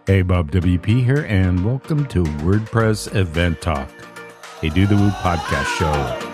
Hey, Bob WP here, and welcome to WordPress Event Talk, a Do the Woo podcast show.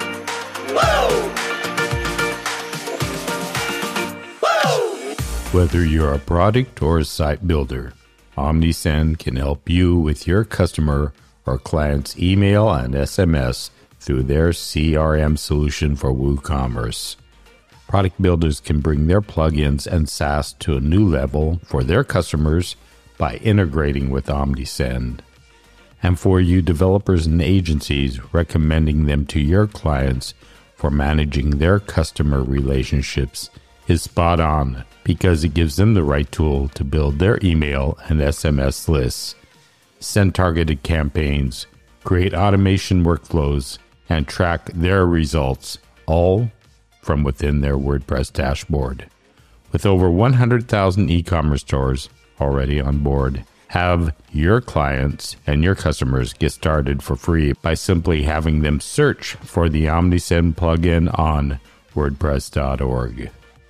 Whether you're a product or a site builder, OmniSend can help you with your customer or client's email and SMS through their CRM solution for WooCommerce. Product builders can bring their plugins and SaaS to a new level for their customers by integrating with OmniSend. And for you developers and agencies, recommending them to your clients for managing their customer relationships is spot on because it gives them the right tool to build their email and SMS lists, send targeted campaigns, create automation workflows, and track their results, all from within their WordPress dashboard. With over 100,000 e-commerce stores already on board, have your clients and your customers get started for free by simply having them search for the OmniSend plugin on WordPress.org.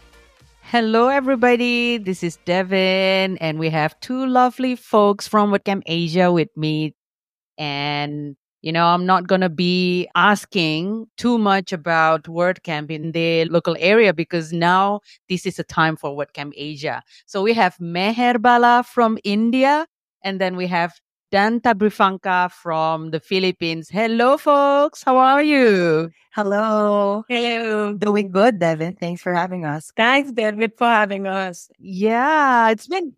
Hello, everybody. This is Devin, and we have two lovely folks from WordCamp Asia with me. And I'm not going to be asking too much about WordCamp in the local area because now this is a time for WordCamp Asia. So we have Meher Bala from India, and then we have Dan Tabrifanka from the Philippines. Hello, folks. How are you? Hello. Hello. Doing good, Devin. Thanks for having us. Thanks, David, for having us. Yeah,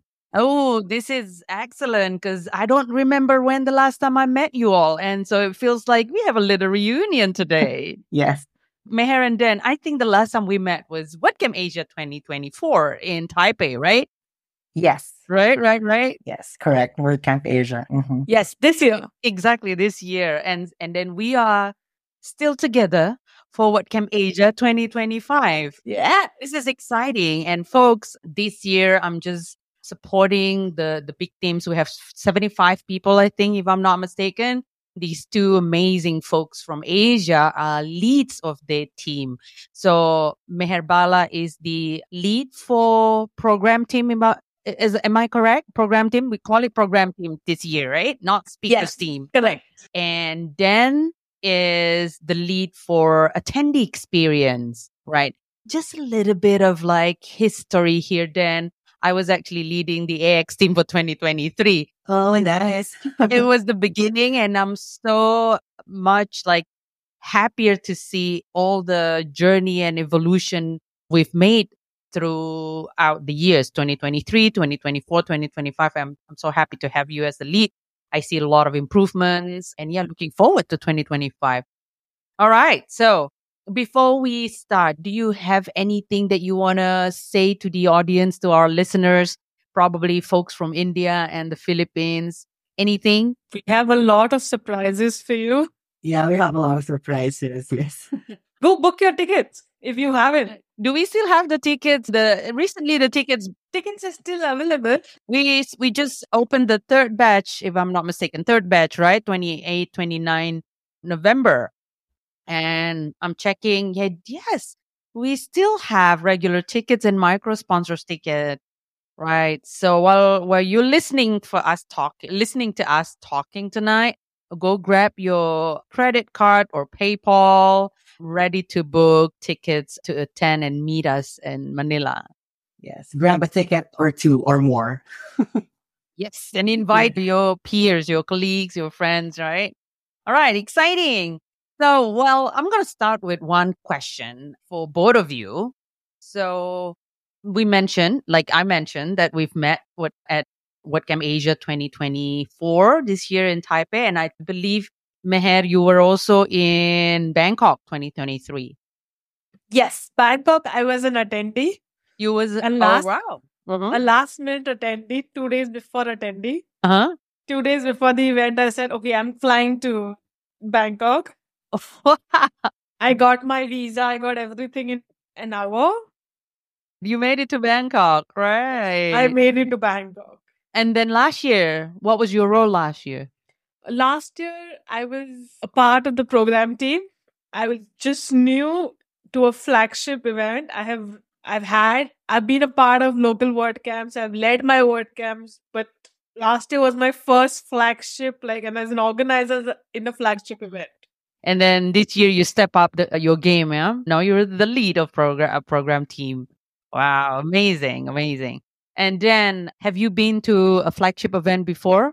this is excellent because I don't remember when the last time I met you all. And so it feels like we have a little reunion today. Yes. Meher and Dan, I think the last time we met was WordCamp Asia 2024 in Taipei, right? Yes. Right. Yes, correct. WordCamp Asia. Mm-hmm. Yes, this year. Exactly, this year. And then we are still together for WordCamp Asia 2025. Yeah. This is exciting. And folks, this year I'm just supporting the big teams. We have 75 people, I think, if I'm not mistaken. These two amazing folks from Asia are leads of their team. So Meher Bala is the lead for program team. Am I correct? Program team? We call it program team this year, right? Not speakers team. Correct. And Dan is the lead for attendee experience, right? Just a little bit of like history here, Dan. I was actually leading the AX team for 2023. Oh, nice. It was the beginning, and I'm so much like happier to see all the journey and evolution we've made throughout the years, 2023, 2024, 2025. I'm so happy to have you as the lead. I see a lot of improvements, and looking forward to 2025. All right. So before we start, do you have anything that you want to say to the audience, to our listeners, probably folks from India and the Philippines? Anything? We have a lot of surprises for you. Yeah, we have a lot of surprises. Yes. Go book your tickets if you haven't. Do we still have the tickets? Recently the tickets are still available. We just opened the third batch, if I'm not mistaken. Third batch, right? 28, 29 November. And I'm checking. Yes, we still have regular tickets and micro sponsors ticket, right? So while you're listening to us talking tonight, go grab your credit card or PayPal, ready to book tickets to attend and meet us in Manila. Yes, grab a ticket or two or more. Yes, and invite your peers, your colleagues, your friends, right? All right, exciting. So, I'm going to start with one question for both of you. So, I mentioned that we've met at WordCamp Asia 2024 this year in Taipei. And I believe, Meher, you were also in Bangkok 2023. Yes, Bangkok, I was an attendee. You was a last minute attendee, 2 days before attendee. 2 days before the event, I said, okay, I'm flying to Bangkok. I got my visa. I got everything in an hour. You made it to Bangkok, right? I made it to Bangkok. And then last year, what was your role last year? Last year, I was a part of the program team. I was just new to a flagship event. I've been a part of local WordCamps. I've led my WordCamps, but last year was my first flagship, and as an organizer in a flagship event. And then this year you step up your game, yeah? Now you're the lead of program team. Wow, amazing, amazing. And then have you been to a flagship event before?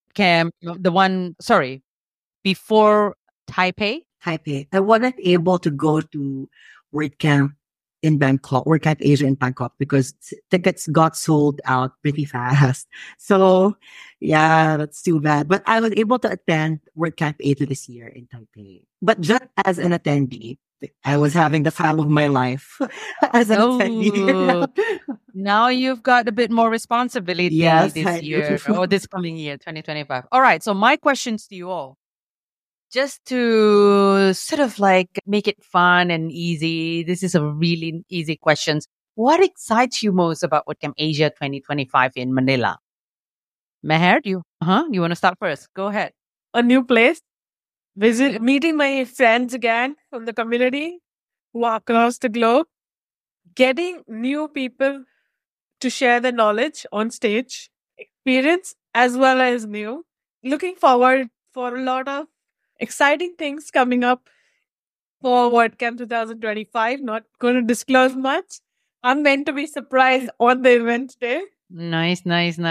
Before Taipei? Taipei. I wasn't able to go to WordCamp in Bangkok, WordCamp Asia in Bangkok, because tickets got sold out pretty fast. So, yeah, that's too bad. But I was able to attend WordCamp Asia this year in Taipei. But just as an attendee, I was having the time of my life as an attendee. Now you've got a bit more responsibility Yes, this year or this coming year, 2025. All right. So my questions to you all, just to sort of make it fun and easy. This is a really easy question. What excites you most about WordCamp Asia 2025 in Manila? Meher, you want to start first? Go ahead. A new place, meeting my friends again from the community who are across the globe, getting new people to share their knowledge on stage, experience as well as new. Looking forward for a lot of exciting things coming up for WordCamp 2025. Not going to disclose much. I'm meant to be surprised on the event day. Nice.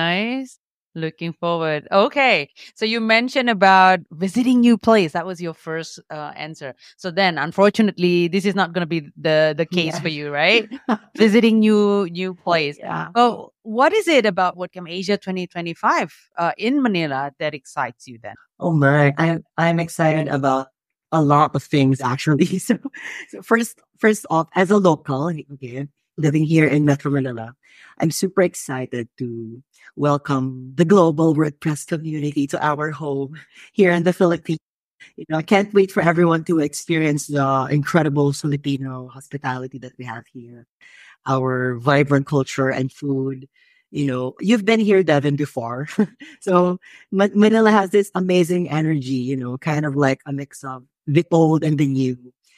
Looking forward. Okay. So you mentioned about visiting new place. That was your first answer. So then, unfortunately, this is not going to be the case for you, right? Visiting new place. Yeah. Oh, what is it about WordCamp Asia 2025 in Manila that excites you then? Oh my, I'm excited about a lot of things actually. So first off, as a local, okay, living here in Metro Manila, I'm super excited to welcome the global WordPress community to our home here in the Philippines. I can't wait for everyone to experience the incredible Filipino hospitality that we have here, our vibrant culture and food. You've been here, Devin, before. So Manila has this amazing energy, kind of like a mix of the old and the new.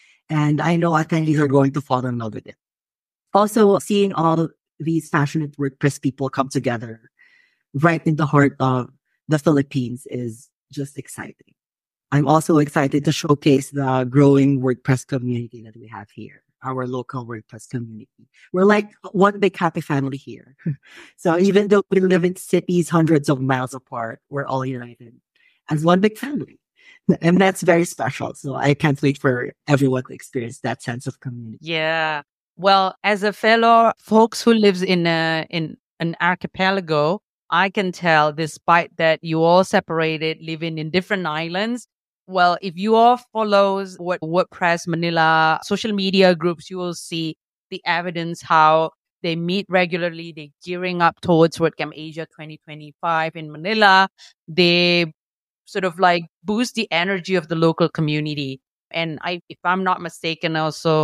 And I know attendees are going to fall in love with it. Also, seeing all these passionate WordPress people come together right in the heart of the Philippines is just exciting. I'm also excited to showcase the growing WordPress community that we have here, our local WordPress community. We're like one big happy family here. So even though we live in cities hundreds of miles apart, we're all united as one big family. And that's very special. So I can't wait for everyone to experience that sense of community. Yeah. Well, as a fellow folks who lives in an archipelago, I can tell, despite that you all separated, living in different islands, well, if you all follows WordPress Manila social media groups, you will see the evidence how they meet regularly. They're gearing up towards WordCamp Asia 2025 in Manila. They sort of boost the energy of the local community. And if I'm not mistaken, also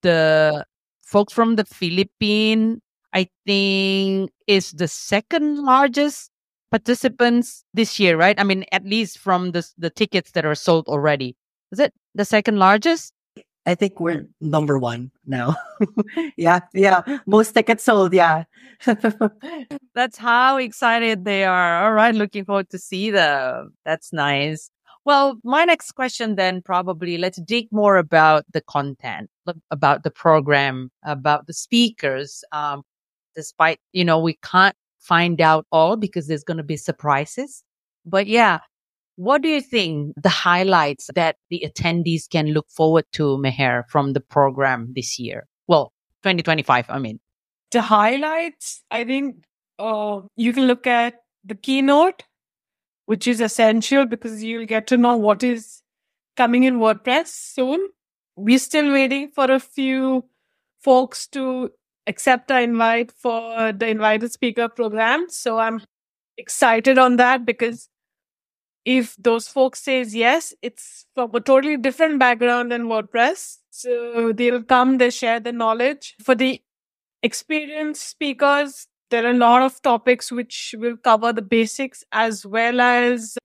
the folks from the Philippines, I think, is the second largest participants this year, right? I mean, at least from the tickets that are sold already. Is it the second largest? I think we're number one now. Yeah. Most tickets sold. Yeah. That's how excited they are. All right. Looking forward to see them. That's nice. Well, my next question then, probably let's dig more about the content, about the program, about the speakers. Despite, we can't find out all because there's going to be surprises. But yeah, what do you think the highlights that the attendees can look forward to, Meher, from the program this year? Well, 2025, I mean. The highlights, I think you can look at the keynote, which is essential because you'll get to know what is coming in WordPress soon. We're still waiting for a few folks to accept our invite for the invited speaker program. So I'm excited on that because if those folks says yes, it's from a totally different background than WordPress. So they'll come, they share the knowledge. For the experienced speakers, there are a lot of topics which will cover the basics as well as,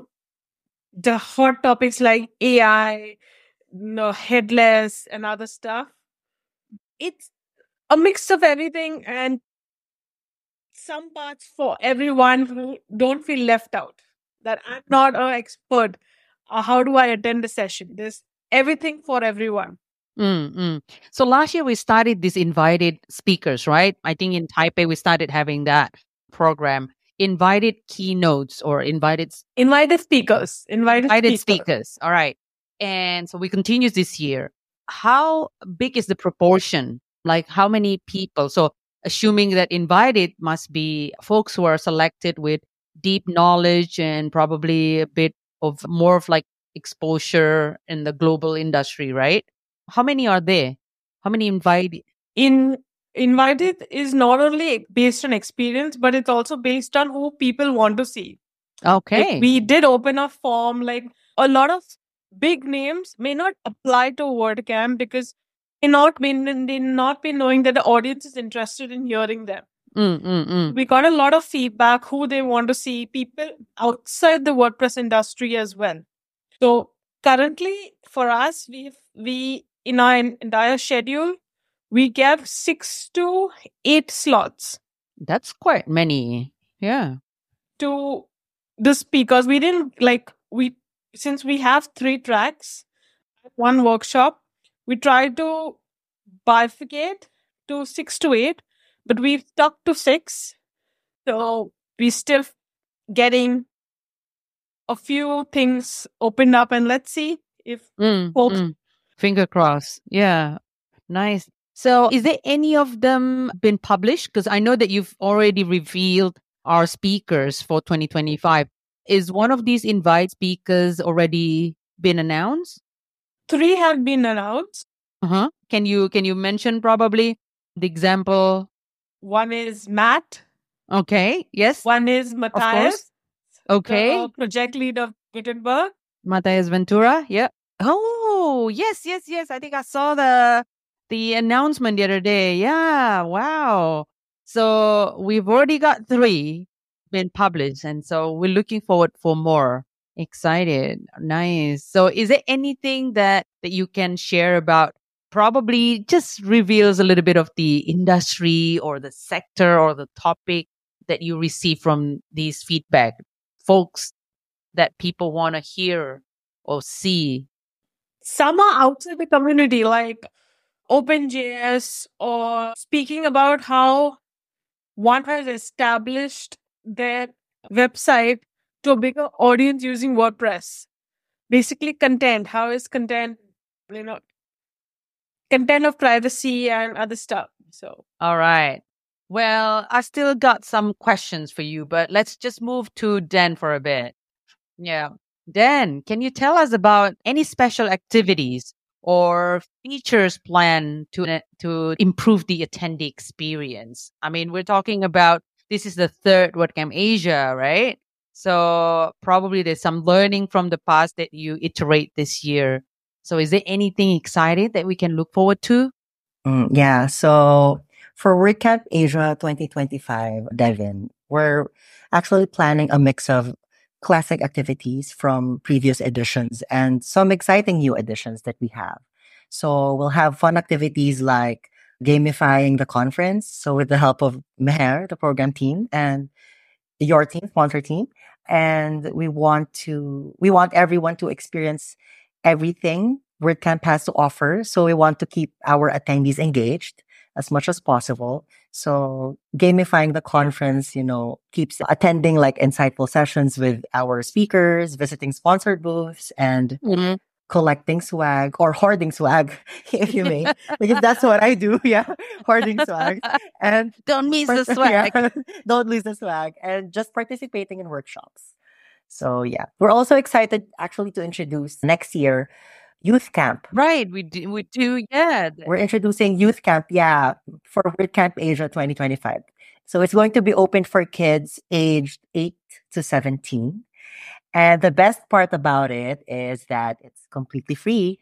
the hot topics like AI, headless and other stuff. It's a mix of everything. And some parts for everyone who don't feel left out. That I'm not an expert. How do I attend the session? There's everything for everyone. So last year we started these invited speakers, right? I think in Taipei we started having that program. Invited keynotes or invited speakers. Invited speakers. All right. And so we continue this year. How big is the proportion? Like how many people? So assuming that invited must be folks who are selected with deep knowledge and probably a bit of more of like exposure in the global industry, right? How many are there? How many invited? Invited is not only based on experience, but it's also based on who people want to see. Okay. Like we did open a form, like a lot of big names may not apply to WordCamp because they not be knowing that the audience is interested in hearing them. We got a lot of feedback who they want to see, people outside the WordPress industry as well. So currently for us, we in our entire schedule, we gave 6 to 8 slots. That's quite many. Yeah. To the speakers. We didn't since we have 3 tracks, one workshop, we tried to bifurcate to 6 to 8, but we've stuck to 6. So we still getting a few things opened up, and let's see if folks. Finger crossed. Yeah. Nice. So is there any of them been published? Because I know that you've already revealed our speakers for 2025. Is one of these invite speakers already been announced? 3 have been announced. Can you mention probably the example? One is Matt. Okay. Yes. One is Matthias. Okay. The project lead of Gutenberg. Matthias Ventura. Yeah. Oh, yes. I think I saw the announcement the other day. Yeah. Wow. So we've already got 3 been published. And so we're looking forward for more. Excited. Nice. So is there anything that you can share about, probably just reveals a little bit of the industry or the sector or the topic that you receive from these feedback, folks that people want to hear or see? Some are outside the community, like OpenJS, or speaking about how one has established their website to a bigger audience using WordPress. Basically, content. How is content, content of privacy and other stuff. So, all right. Well, I still got some questions for you, but let's just move to Dan for a bit. Yeah. Dan, can you tell us about any special activities or features planned to improve the attendee experience? I mean, we're talking about, this is the 3rd WordCamp Asia, right? So probably there's some learning from the past that you iterate this year. So is there anything exciting that we can look forward to? Yeah. So for WordCamp Asia 2025, Devin, we're actually planning a mix of classic activities from previous editions and some exciting new additions that we have. So we'll have fun activities like gamifying the conference. So with the help of Meher, the program team, and your team, sponsor team. And we want everyone to experience everything WordCamp has to offer. So we want to keep our attendees engaged as much as possible. So gamifying the conference, keeps attending like insightful sessions with our speakers, visiting sponsored booths, and collecting swag or hoarding swag, if you may, because that's what I do. Yeah. Hoarding swag. And don't miss the swag. Yeah, don't lose the swag, and just participating in workshops. So yeah, we're also excited actually to introduce next year Youth Camp. Right. We do. Yeah. We're introducing Youth Camp. Yeah. For WordCamp Asia 2025. So it's going to be open for kids aged 8 to 17. And the best part about it is that it's completely free.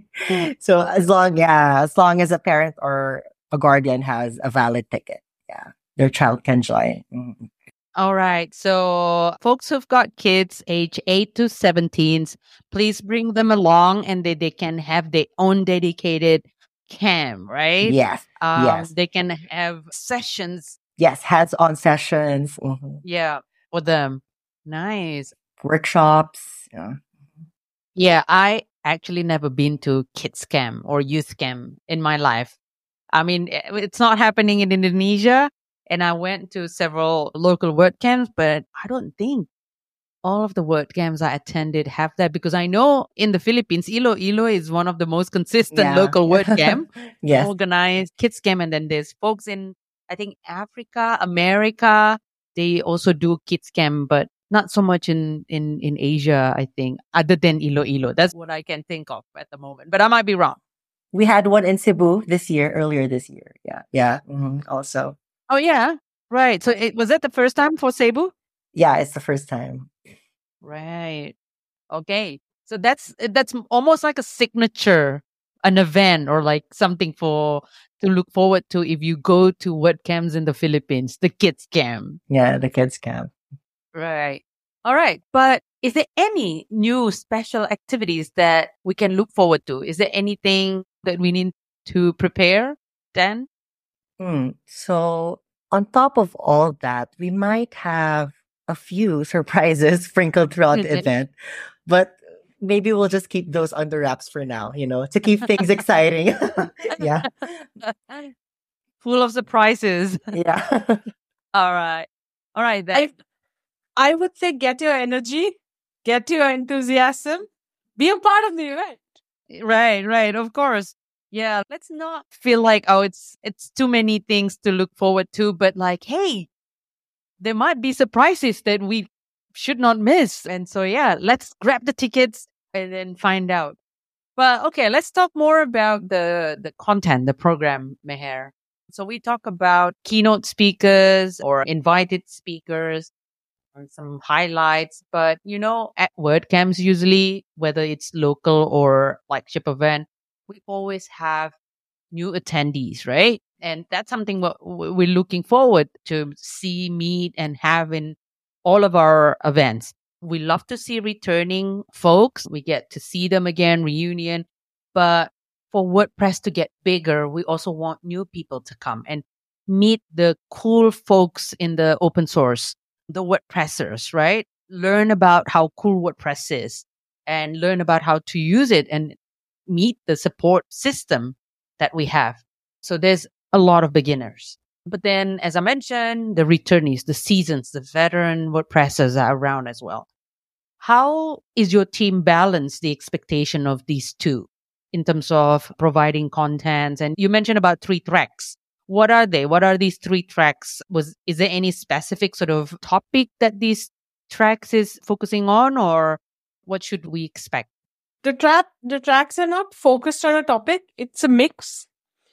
So as long as a parent or a guardian has a valid ticket, their child can join. All right. So folks who've got kids age 8 to 17, please bring them along and they can have their own dedicated camp, right? Yes. Yes. They can have sessions Yes, hands-on sessions, Yeah, for them. Nice. workshops. Yeah. Yeah, I actually never been to kids camp or youth camp in my life. I mean, it's not happening in Indonesia, and I went to several local word camps, but I don't think all of the word camps I attended have that, because I know in the Philippines, Iloilo is one of the most consistent Yeah. local word camp, Yes. organized kids camp, and then there's folks in, I think, Africa, America. They also do kids camp, but not so much in Asia, I think, other than Iloilo. That's what I can think of at the moment, but I might be wrong. We had one in Cebu earlier this year. Yeah. Yeah. Also. Oh yeah, right. So was that the first time for Cebu? Yeah, it's the first time. Right. Okay. So that's almost like a signature, an event, or like something for to look forward to if you go to word camps in the Philippines, the kids camp. Yeah, the kids camp. Right. All right. But is there any new special activities that we can look forward to? Is there anything that we need to prepare, Dan? So on top of all that, we might have a few surprises sprinkled throughout the event, but maybe we'll just keep those under wraps for now, to keep things exciting. Yeah. Full of surprises. Yeah. All right. All right. Then. I would say get your energy, get your enthusiasm, be a part of the event. Right. Of course. Yeah. Let's not feel like, oh, it's too many things to look forward to, but like, hey, there might be surprises that we should not miss. And so, yeah, let's grab the tickets and then find out. But okay, let's talk more about the content, the program, Meher. So we talk about keynote speakers or invited speakers, or some highlights. But at WordCamps, usually, whether it's local or flagship event, we always have new attendees, right? And that's something we're looking forward to see, meet, and have in all of our events. We love to see returning folks. We get to see them again, reunion. But for WordPress to get bigger, we also want new people to come and meet the cool folks in the open source, the WordPressers, right? Learn about how cool WordPress is and learn about how to use it and meet the support system that we have. So there's a lot of beginners. But then, as I mentioned, the returnees, the seasons, the veteran WordPressers are around as well. How is your team balance the expectation of these two in terms of providing content? And you mentioned about 3 tracks. What are they? What are these 3 tracks? Is there any specific sort of topic that these tracks is focusing on, or what should we expect? The tracks are not focused on a topic. It's a mix.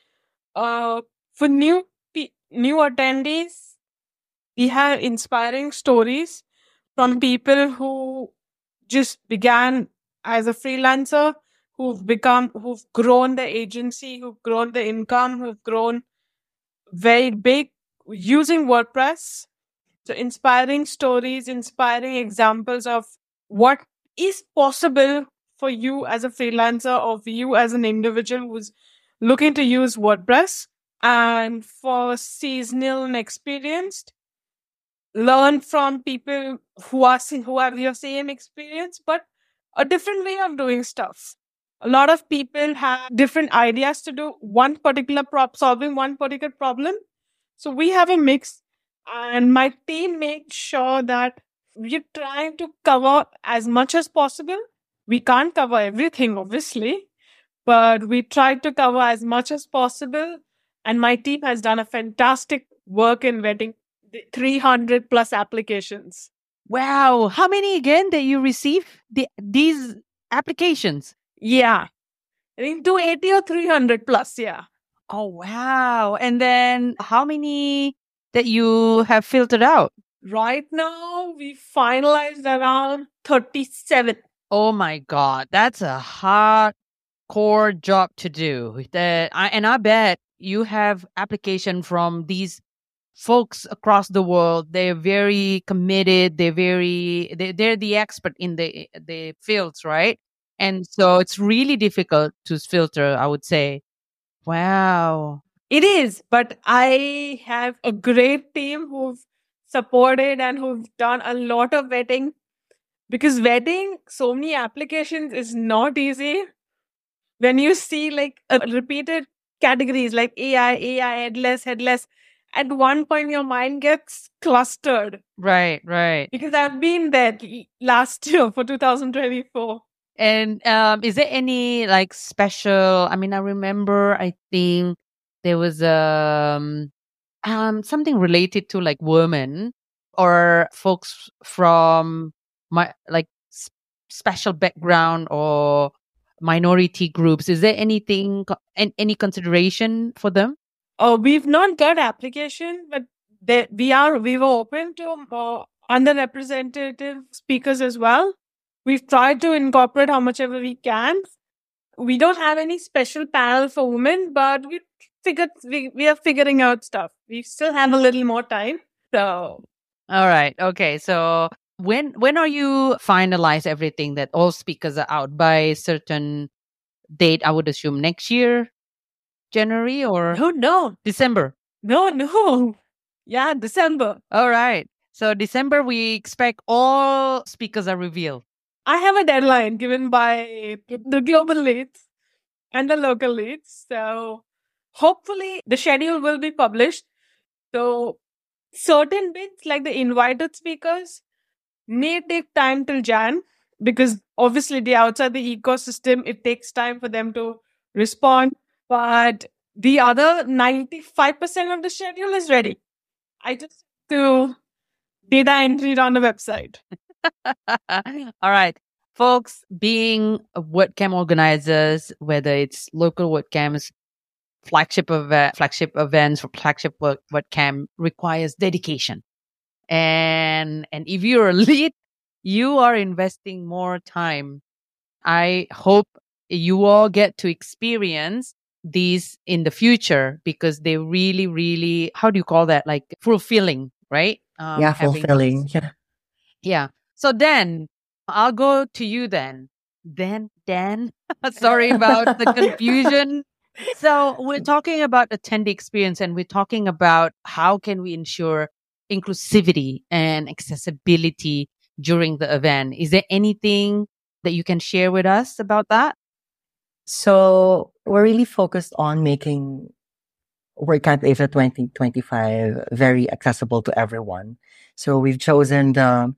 For new attendees, we have inspiring stories from people who just began as a freelancer, who've grown the agency, who've grown the income, who've grown very big using WordPress. So inspiring stories, inspiring examples of what is possible for you as a freelancer or for you as an individual who's looking to use WordPress. And for seasonal and experienced, learn from people who have your same experience, but a different way of doing stuff. A lot of people have different ideas to do solving one particular problem. So we have a mix, and my team makes sure that we're trying to cover as much as possible. We can't cover everything, obviously, but we try to cover as much as possible. And my team has done a fantastic work in vetting 300 plus applications. Wow. How many again that you receive these applications? Yeah. I think 280 or 300 plus. Yeah. Oh, wow. And then how many that you have filtered out? Right now, we finalized around 37. Oh my God. That's a hardcore job to do. And I bet you have application from these folks across the world. They're very committed. They're the expert in the fields, right? And so it's really difficult to filter, I would say. Wow. It is, but I have a great team who've supported and who've done a lot of vetting, because vetting so many applications is not easy. When you see like a repeated categories like AI, headless, at one point your mind gets clustered. Right. Because I've been there last year for 2024. And is there any like special? I mean, I remember. I think there was something related to like women or folks from my like special background or minority groups. Is there anything any consideration for them? Oh, we've not got application, but we were open to underrepresented speakers as well. We've tried to incorporate how much ever we can. We don't have any special panel for women, but we are figuring out stuff. We still have a little more time. So all right. Okay. So when are you finalize everything that all speakers are out by a certain date? I would assume next year, January or no, December. No. Yeah, December. All right. So December, we expect all speakers are revealed. I have a deadline given by the global leads and the local leads. So hopefully the schedule will be published. So certain bits like the invited speakers may take time till Jan, because obviously they're outside the ecosystem. It takes time for them to respond. But the other 95% of the schedule is ready. I just do data entry on the website. All right. Folks, being WordCamp organizers, whether it's local WordCamps, flagship events or flagship WordCamp requires dedication. And if you're a lead, you are investing more time. I hope you all get to experience these in the future, because they really, really, how do you call that? Like fulfilling, right? Fulfilling. Yeah. So then I'll go to you then. Dan, sorry about the confusion. So we're talking about attendee experience, and we're talking about how can we ensure inclusivity and accessibility during the event. Is there anything that you can share with us about that? So we're really focused on making WordCamp Asia 2025 very accessible to everyone. So we've chosen the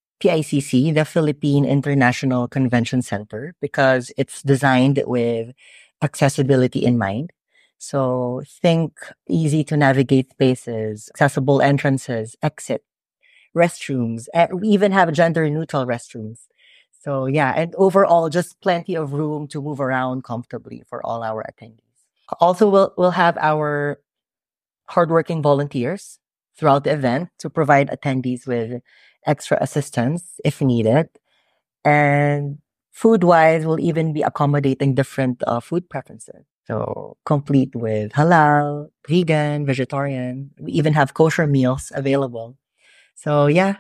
PICC, the Philippine International Convention Center, because it's designed with accessibility in mind. So think easy to navigate spaces, accessible entrances, exit, restrooms. We even have gender neutral restrooms. So yeah, and overall, just plenty of room to move around comfortably for all our attendees. Also, we'll have our hardworking volunteers throughout the event to provide attendees with extra assistance if needed. And food-wise, we'll even be accommodating different food preferences. So complete with halal, vegan, vegetarian. We even have kosher meals available. So yeah,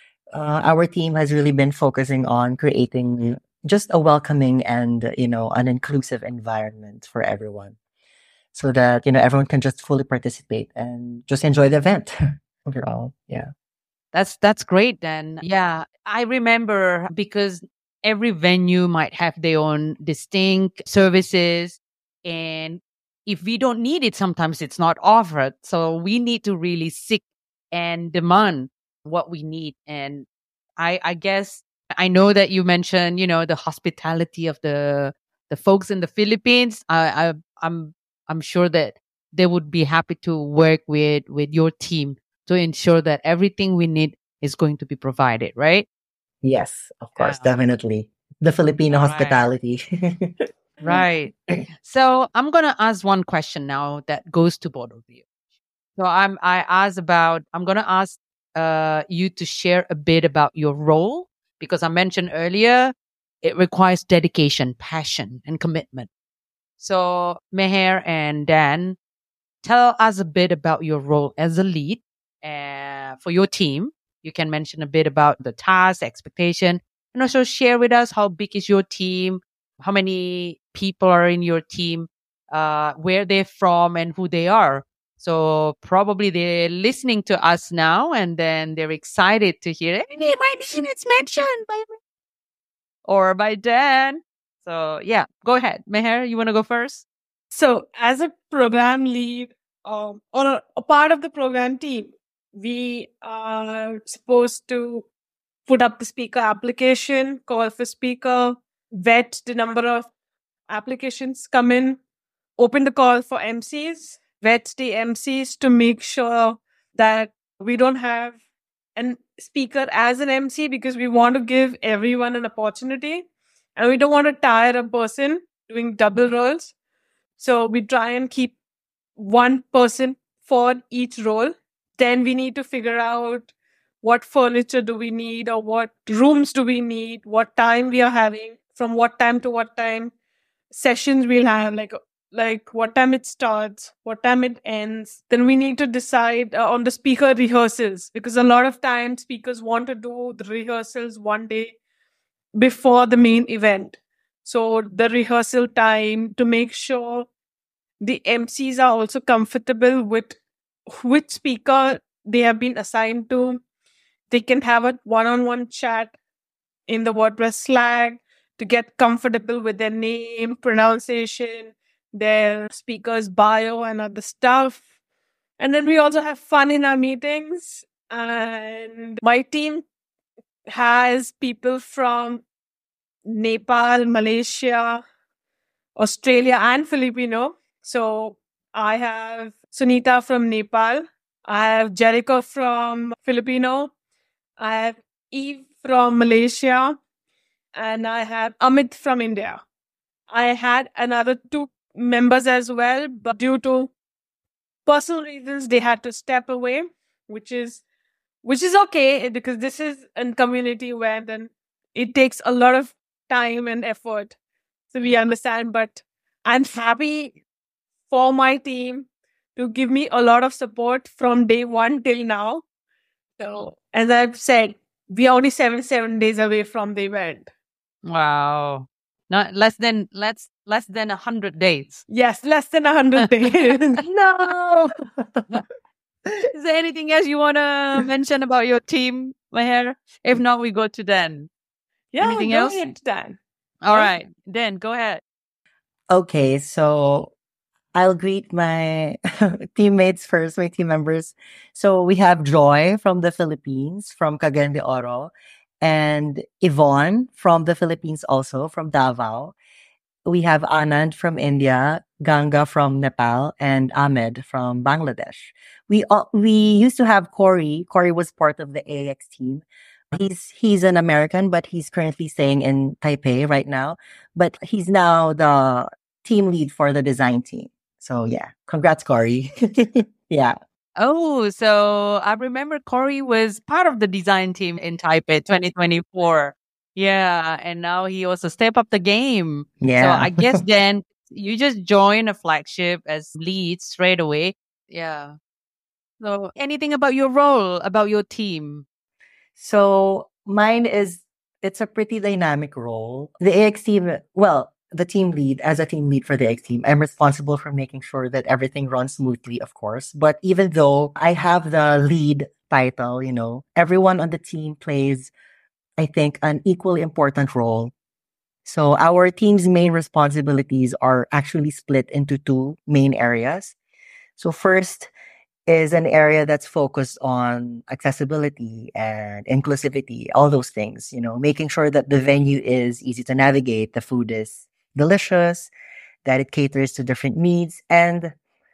our team has really been focusing on creating just a welcoming and, an inclusive environment for everyone, so that, everyone can just fully participate and just enjoy the event overall. Yeah. That's great then. Yeah. I remember, because every venue might have their own distinct services, and if we don't need it, sometimes it's not offered. So we need to really seek and demand what we need. And I guess I know that you mentioned, the hospitality of the folks in the Philippines. I'm sure that they would be happy to work with your team to ensure that everything we need is going to be provided, right? Yes, of course, definitely. The Filipino hospitality. Right. So I'm going to ask one question now that goes to both of you. So I'm going to ask you to share a bit about your role, because I mentioned earlier, it requires dedication, passion, and commitment. So Meher and Dan, tell us a bit about your role as a lead for your team. You can mention a bit about the task, expectation, and also share with us how big is your team, how many people are in your team, where they're from and who they are. So probably they're listening to us now, and then they're excited to hear, hey, my name is mentioned by Dan. So yeah, go ahead. Meher, you want to go first? So as a program lead or a part of the program team, we are supposed to put up the speaker application, call for speaker, vet the number of applications come in, open the call for MCs, vet the MCs to make sure that we don't have a speaker as an MC, because we want to give everyone an opportunity and we don't want to tire a person doing double roles. So we try and keep one person for each role. Then we need to figure out what furniture do we need, or what rooms do we need, what time we are having, from what time to what time sessions we'll have, like what time it starts, what time it ends. Then we need to decide on the speaker rehearsals, because a lot of times speakers want to do the rehearsals one day before the main event. So the rehearsal time, to make sure the MCs are also comfortable with which speaker they have been assigned to. They can have a one-on-one chat in the WordPress Slack to get comfortable with their name, pronunciation, their speaker's bio and other stuff. And then we also have fun in our meetings. And my team has people from Nepal, Malaysia, Australia, and Filipino. So I have Sunita from Nepal. I have Jericho from Filipino. I have Eve from Malaysia. And I have Amit from India. I had another 2 members as well, but due to personal reasons, they had to step away, which is okay, because this is a community where then it takes a lot of time and effort. So we understand, but I'm happy for my team to give me a lot of support from day one till now. So as I've said, we are only 7 days away from the event. Wow. Not less than 100 days. Yes, less than 100 days. No. Is there anything else you want to mention about your team, Meher? If not, we go to Dan. Yeah, anything go else? ahead, Dan. All right, Dan, go ahead. Okay, so I'll greet my teammates first, my team members. So we have Joy from the Philippines, from Cagayan de Oro, and Yvonne from the Philippines also, from Davao. We have Anand from India, Ganga from Nepal, and Ahmed from Bangladesh. We used to have Corey. Corey was part of the AX team. He's an American, but he's currently staying in Taipei right now. But he's now the team lead for the design team. So yeah, congrats, Corey. Yeah. Oh, so I remember Corey was part of the design team in Taipei 2024. Yeah, and now he also stepped up the game. Yeah. So I guess then you just join a flagship as lead straight away. Yeah. So anything about your role, about your team? So mine it's a pretty dynamic role. The AX team, well, the team lead, as a team lead for the AX team, I'm responsible for making sure that everything runs smoothly, of course. But even though I have the lead title, everyone on the team plays, I think, an equally important role. So our team's main responsibilities are actually split into 2 main areas. So first is an area that's focused on accessibility and inclusivity, all those things, making sure that the venue is easy to navigate, the food is delicious, that it caters to different needs, and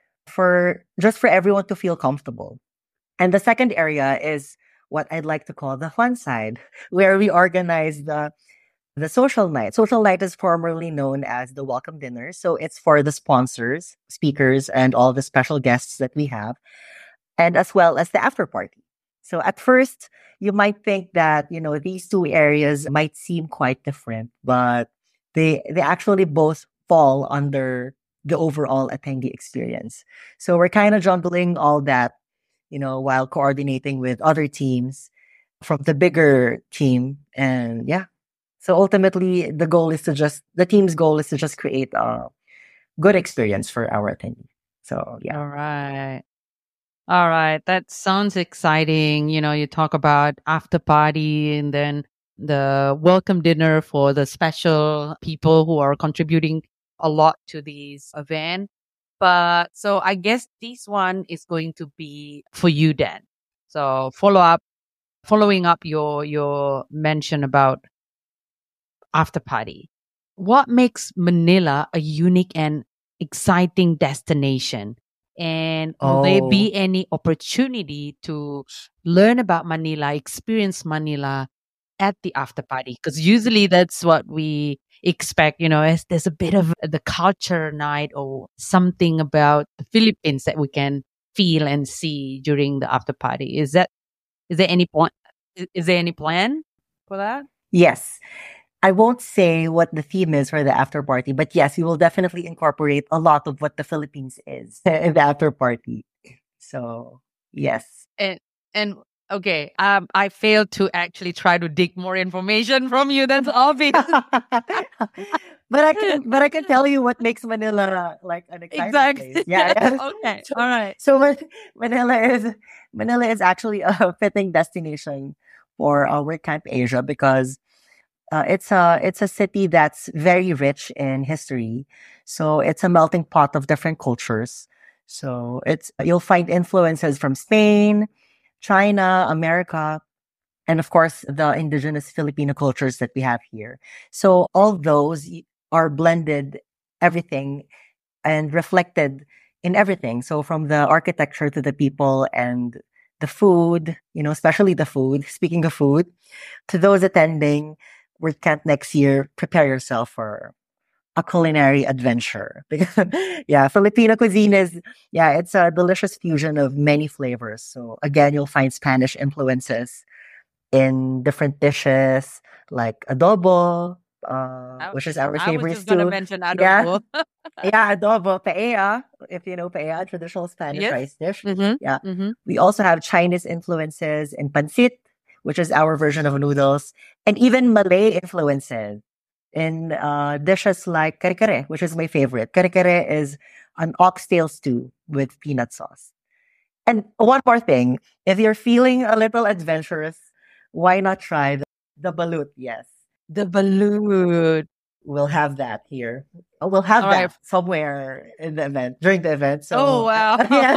for everyone to feel comfortable. And the second area is what I'd like to call the fun side, where we organize the social night. Social night is formerly known as the welcome dinner. So it's for the sponsors, speakers, and all the special guests that we have, and as well as the after party. So at first, you might think that, these 2 areas might seem quite different, but they actually both fall under the overall attendee experience. So we're kind of juggling all that, while coordinating with other teams from the bigger team. And yeah. So ultimately, the team's goal is to just create good experience for our attendees. So yeah. All right. All right. That sounds exciting. You talk about after party and then the welcome dinner for the special people who are contributing a lot to this event. But so I guess this one is going to be for you then. So following up your mention about after party. What makes Manila a unique and exciting destination? And will there be any opportunity to learn about Manila, experience Manila at the after party? Because usually that's what we expect, as there's a bit of the culture night or something about the Philippines that we can feel and see during the after party. Is there any point? Is there any plan for that? Yes. I won't say what the theme is for the after party, but yes, we will definitely incorporate a lot of what the Philippines is in the after party. So yes. And okay, I failed to actually try to dig more information from you. That's obvious. But I can tell you what makes Manila like an exciting place. Yeah. Okay. All right. So Manila is actually a fitting destination for WordCamp Asia because it's a city that's very rich in history. So it's a melting pot of different cultures. So you'll find influences from Spain, China, America, and of course the indigenous Filipino cultures that we have here. So all those are blended everything and reflected in everything. So from the architecture to the people and the food, especially the food. Speaking of food, to those attending WordCamp next year, prepare yourself for a culinary adventure. Because Filipino cuisine it's a delicious fusion of many flavors. So again, you'll find Spanish influences in different dishes like adobo, which is our favorite. I was just going to mention adobo. Adobo, paella, if you know paella, traditional Spanish rice dish. Mm-hmm. We also have Chinese influences in pancit, which is our version of noodles, and even Malay influences in dishes like kare-kare, which is my favorite. Kare-kare is an oxtail stew with peanut sauce. And one more thing, if you're feeling a little adventurous, why not try the balut? Yes. The balut. We'll have that here. We'll have that somewhere in the event, during the event. So, oh, wow.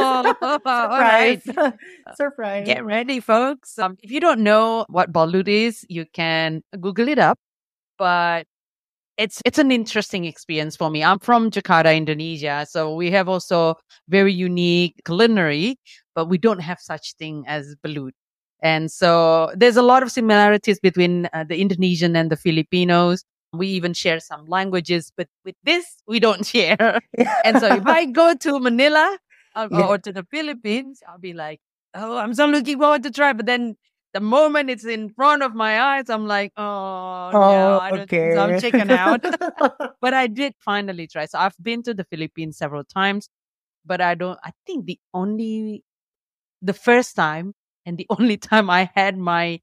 Surprise. Right. Surprise. Get ready, folks. If you don't know what balut is, you can Google it up. But it's an interesting experience for me. I'm from Jakarta, Indonesia. So we have also very unique culinary, but we don't have such thing as balut. And so there's a lot of similarities between the Indonesian and the Filipinos. We even share some languages, but with this, we don't share. And so if I go to Manila or to the Philippines, I'll be like, oh, I'm so looking forward to try. But then the moment it's in front of my eyes, I'm like, no, I don't think so. I'm checking out. But I did finally try. So I've been to the Philippines several times, but I think the first time and the only time I had my,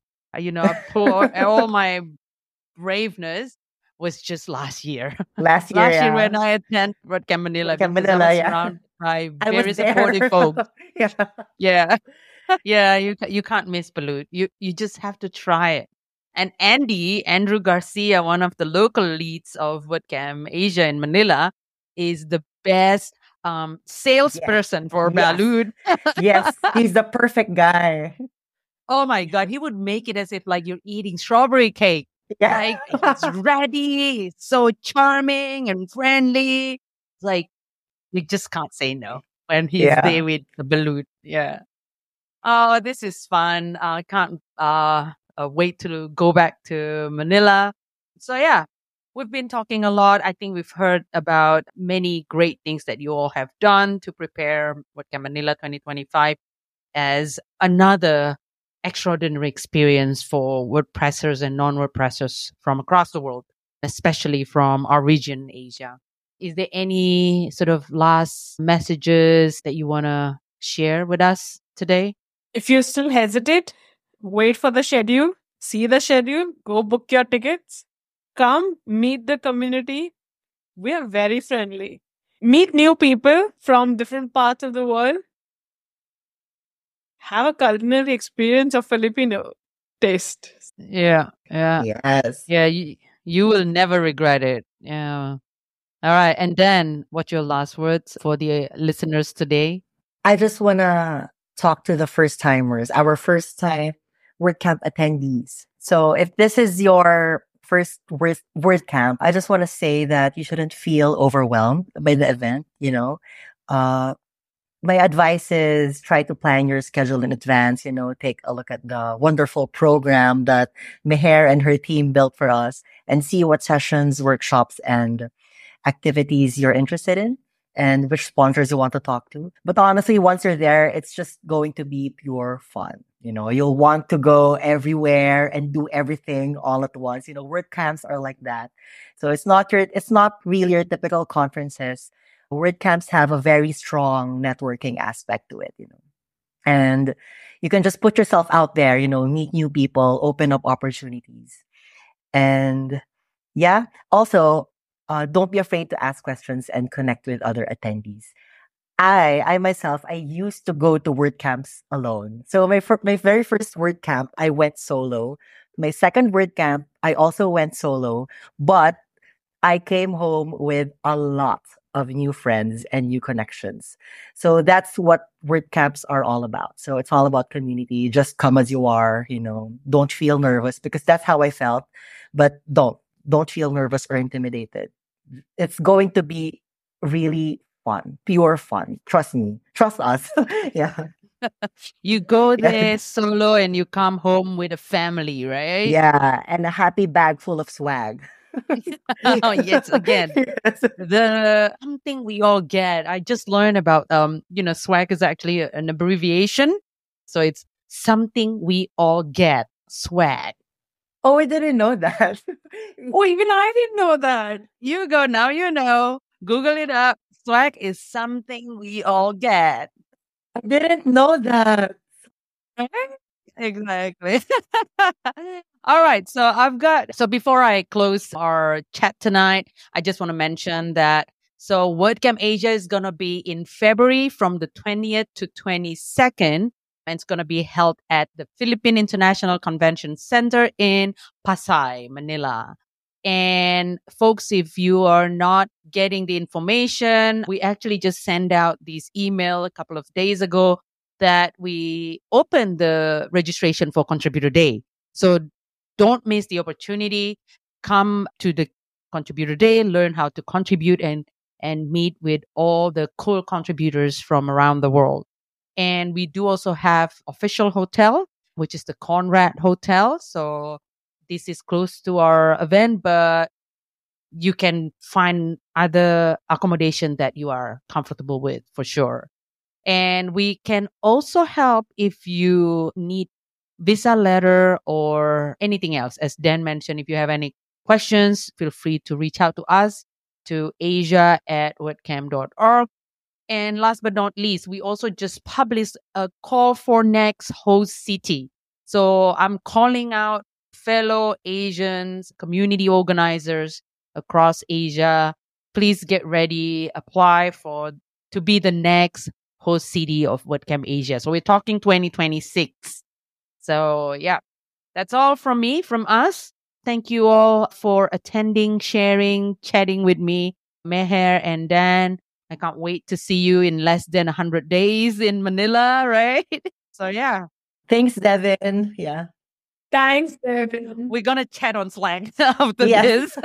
all my braveness was just last year. Last year when I attended WordCamp Manila. Surrounded by very supportive folks. Yeah. You can't miss balut. You just have to try it. And Andrew Garcia, one of the local leads of WordCamp Asia in Manila, is the best salesperson for balut. Yes, he's the perfect guy. Oh my God, he would make it as if like you're eating strawberry cake. Yeah. Like it's ready, it's so charming and friendly. It's like you just can't say no when he's there with the balut. Yeah. Oh, this is fun. I can't wait to go back to Manila. So yeah, we've been talking a lot. I think we've heard about many great things that you all have done to prepare WordCamp Manila 2025 as another extraordinary experience for WordPressers and non-WordPressers from across the world, especially from our region, Asia. Is there any sort of last messages that you want to share with us today? If you still hesitate, wait for the schedule, see the schedule, go book your tickets, come meet the community. We are very friendly. meet new people from different parts of the world, have a culinary experience of Filipino taste. Yeah. Yes. Yeah, you will never regret it. Yeah. All right. And then, what's your last words for the listeners today? I just want to talk to the first timers, our first time WordCamp attendees. So if this is your first WordCamp, I just want to say that you shouldn't feel overwhelmed by the event. My advice is try to plan your schedule in advance, take a look at the wonderful program that Meher and her team built for us and see what sessions, workshops, and activities you're interested in and which sponsors you want to talk to. But honestly, once you're there, it's just going to be pure fun. You'll want to go everywhere and do everything all at once. WordCamps are like that. So it's not really your typical conferences. WordCamps have a very strong networking aspect to it, and you can just put yourself out there, meet new people, open up opportunities. And yeah, also, don't be afraid to ask questions and connect with other attendees. I myself, I used to go to WordCamps alone. So my very first WordCamp, I went solo. My second WordCamp, I also went solo, but I came home with a lot of new friends and new connections. So that's what WordCamps are all about. So it's all about community. Just come as you are, don't feel nervous because that's how I felt. But don't feel nervous or intimidated. It's going to be really fun, pure fun. Trust me. Trust us. Yeah. You go there solo and you come home with a family, right? Yeah. And a happy bag full of swag. Oh, yes, again. Yes. The something we all get. I just learned about swag is actually an abbreviation. So it's something we all get. Swag. Oh, I didn't know that. Oh, even I didn't know that. You go now, you know. Google it up. Swag is something we all get. I didn't know that. Exactly. All right. So before I close our chat tonight, I just want to mention that WordCamp Asia is going to be in February from the 20th to 22nd. And it's going to be held at the Philippine International Convention Center in Pasay, Manila. And folks, if you are not getting the information, we actually just sent out this email a couple of days ago that we opened the registration for Contributor Day. So don't miss the opportunity. Come to the Contributor Day, learn how to contribute and meet with all the cool contributors from around the world. And we do also have official hotel, which is the Conrad Hotel. So this is close to our event, but you can find other accommodation that you are comfortable with for sure. And we can also help if you need visa letter or anything else. As Dan mentioned, if you have any questions, feel free to reach out to us to asia@wordcamp.org. And last but not least, we also just published a call for next host city. So I'm calling out fellow Asians, community organizers across Asia. Please get ready, apply to be the next host city of WordCamp Asia. So we're talking 2026. So yeah, that's all from us. Thank you all for attending, sharing, chatting with me, Meher and Dan. I can't wait to see you in less than 100 days in Manila, right? So yeah. Thanks, Devin. Yeah. Thanks, Devin. We're going to chat on Slack after this.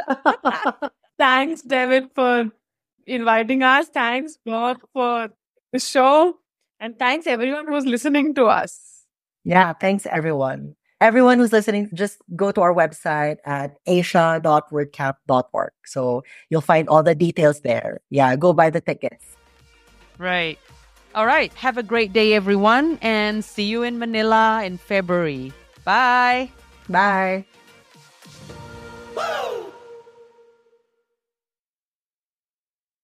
Thanks, Devin, for inviting us. Thanks, Bob, for the show. And thanks, everyone who's listening to us. Yeah, thanks, everyone. Everyone who's listening, just go to our website at asia.wordcamp.org. So you'll find all the details there. Yeah, go buy the tickets. Right. All right. Have a great day, everyone. And see you in Manila in February. Bye. Bye.